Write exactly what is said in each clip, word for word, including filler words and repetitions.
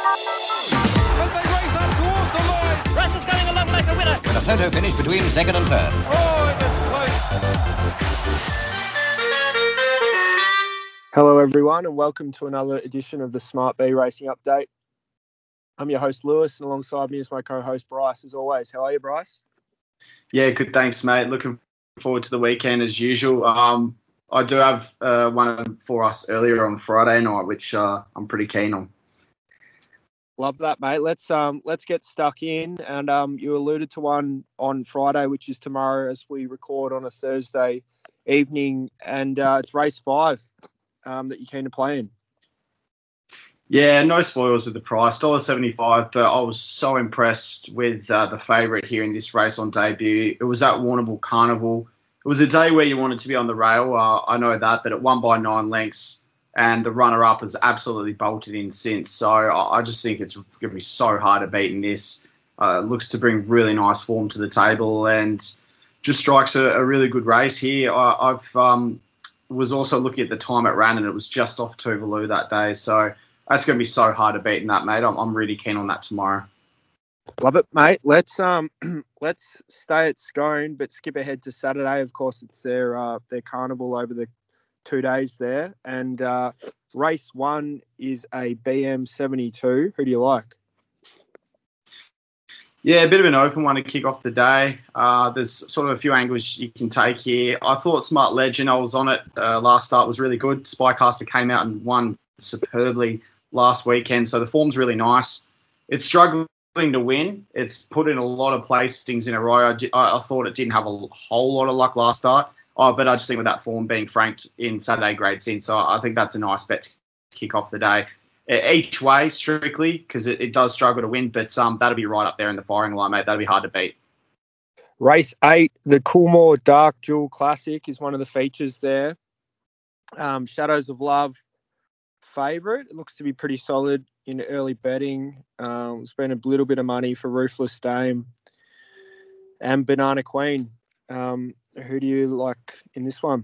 As they race up towards the line. Russell's going along like a winner. With a photo finish between second and third. Oh, it was close. Hello, everyone, and welcome to another edition of the Smart B Racing Update. I'm your host, Lewis, and alongside me is my co-host, Bryce, as always. How are you, Bryce? Yeah, good, thanks, mate. Looking forward to the weekend as usual. Um, I do have uh, one for us earlier on Friday night, which uh, I'm pretty keen on. Love that, mate. Let's um let's get stuck in. And um you alluded to one on Friday, which is tomorrow, as we record on a Thursday evening, and uh, it's race five um that you're keen to play in. Yeah, no spoils with the price, one dollar seventy-five, but I was so impressed with uh, the favourite here in this race on debut. It was at Warrnambool Carnival. It was a day where you wanted to be on the rail, uh, I know that, but it won by nine lengths. And the runner-up has absolutely bolted in since. So I just think it's going to be so hard to beat in this. Uh, looks to bring really nice form to the table and just strikes a, a really good race here. I, I've um, was also looking at the time it ran, and it was just off Tuvalu that day. So that's going to be so hard to beat in that, mate. I'm, I'm really keen on that tomorrow. Love it, mate. Let's um let's stay at Scone, but skip ahead to Saturday. Of course, it's their uh, their carnival over the two days there, and uh, race one is a B M seventy-two. Who do you like? Yeah, a bit of an open one to kick off the day. Uh, there's sort of a few angles you can take here. I thought Smart Legend, I was on it uh, last start, was really good. Spycaster came out and won superbly last weekend, so the form's really nice. It's struggling to win. It's put in a lot of placings in a row. I, I thought it didn't have a whole lot of luck last start. Oh, but I just think with that form being franked in Saturday grade since, so I think that's a nice bet to kick off the day. Each way, strictly, because it, it does struggle to win, but um, that'll be right up there in the firing line, mate. That'll be hard to beat. Race eight, the Coolmore Dark Jewel Classic is one of the features there. Um, Shadows of Love favourite. It looks to be pretty solid in early betting. Um, spent a little bit of money for Ruthless Dame and Banana Queen. Um, who do you like in this one?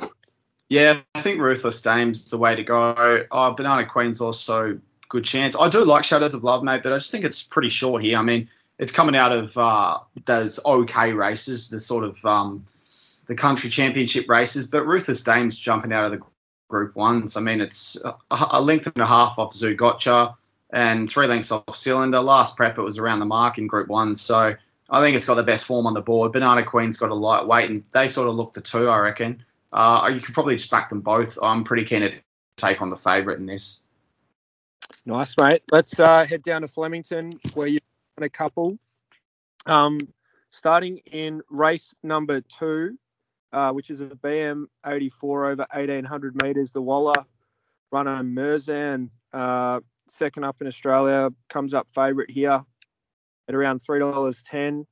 Yeah, I think Ruthless Dame's the way to go. Oh, Banana Queen's also good chance. I do like Shadows of Love, mate, but I just think it's pretty short here. I mean, it's coming out of uh, those okay races, the sort of um, the country championship races, but Ruthless Dame's jumping out of the Group Ones. I mean, it's a, a length and a half off Zoo Gotcha and three lengths off Cylinder. Last prep, it was around the mark in Group One, so I think it's got the best form on the board. Banana Queen's got a light weight, and they sort of look the two, I reckon. Uh, you could probably just back them both. I'm pretty keen to take on the favourite in this. Nice, mate. Let's uh, head down to Flemington, where you've got a couple. Um, starting in race number two, uh, which is a B M eighty-four over eighteen hundred metres. The Waller runner Merzan, uh, second up in Australia, comes up favourite here at around three dollars ten.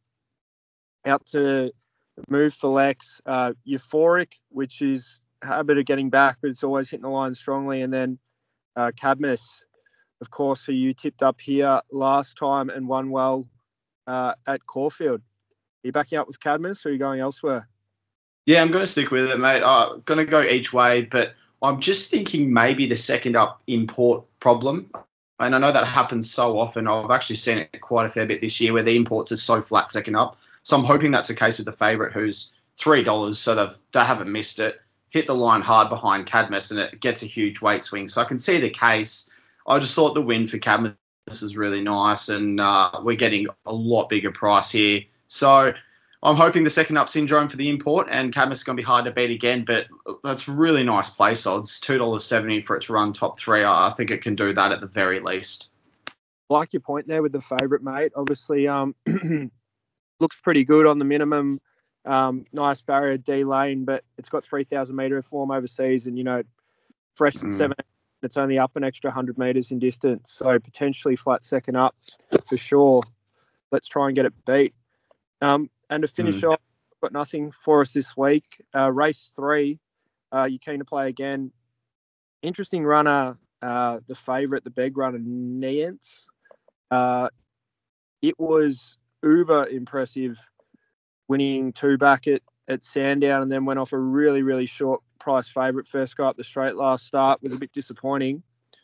Out to Move for Lex, uh, Euphoric, which is a habit of getting back, but it's always hitting the line strongly. And then uh, Cadmus, of course, who you tipped up here last time and won well uh, at Caulfield. Are you backing up with Cadmus, or are you going elsewhere? Yeah, I'm going to stick with it, mate. I'm going to go each way, but I'm just thinking maybe the second up import problem. And I know that happens so often. I've actually seen it quite a fair bit this year where the imports are so flat second up. So I'm hoping that's the case with the favourite, who's three dollars, so they've, they haven't missed it. Hit the line hard behind Cadmus, and it gets a huge weight swing. So I can see the case. I just thought the win for Cadmus is really nice, and uh, we're getting a lot bigger price here. So I'm hoping the second up syndrome for the import, and Cadmus is going to be hard to beat again, but that's really nice place odds, two dollars seventy for it to run top three. I think it can do that at the very least. I like your point there with the favourite, mate. Obviously, um, looks pretty good on the minimum. Um, nice barrier D lane, but it's got three thousand metre form overseas, and, you know, fresh at mm. seven, it's only up an extra one hundred metres in distance. So potentially flat second up for sure. Let's try and get it beat. Um, and to finish mm. off, got nothing for us this week. Uh, race three, uh, you're keen to play again. Interesting runner, uh, the favourite, the beg runner, Niance. Uh, it was uber impressive, winning two back at, at Sandown, and then went off a really, really short price favourite. First go up the straight last start was a bit disappointing.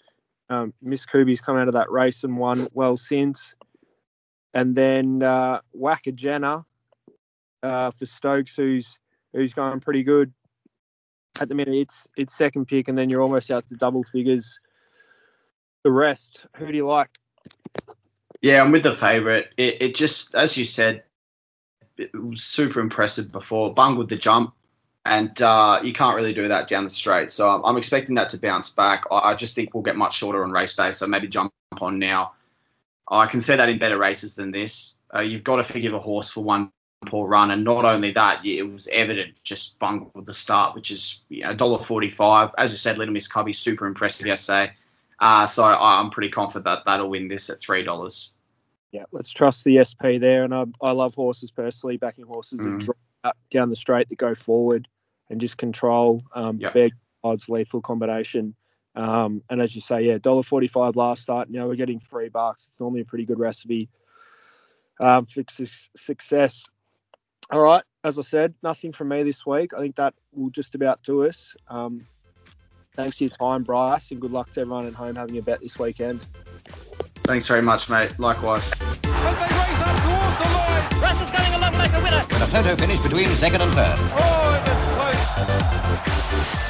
Um, Miss Kubi's come out of that race and won well since. And then uh, Wacka Jenna uh, for Stokes, who's who's going pretty good at the minute. It's it's second pick, and then you're almost out to double figures. The rest, who do you like? Yeah, I'm with the favourite. It, it just, as you said, it was super impressive before. Bungled the jump, and uh, you can't really do that down the straight. So I'm, I'm expecting that to bounce back. I, I just think we'll get much shorter on race day, so maybe jump on now. I can see that in better races than this. Uh, you've got to forgive a horse for one poor run, and not only that, it was evident just bungled the start, which is you know, one dollar forty-five. As you said, Little Miss Cubby, super impressive yesterday. Uh, so I, I'm pretty confident that that'll win this at three dollars. Yeah, let's trust the S P there. And I, I love horses personally, backing horses Mm. that drop down the straight, that go forward and just control. Um, Yep. Big odds, lethal combination. Um, and as you say, yeah, one dollar forty-five last start. Now we're getting three bucks. It's normally a pretty good recipe um, for su- success. All right, as I said, nothing from me this week. I think that will just about do us. Um, thanks for your time, Bryce, and good luck to everyone at home having a bet this weekend. Thanks very much, mate. Likewise. As they race up towards the line. Russell's going along like a winner. With a photo finish between second and third. Oh, it is close.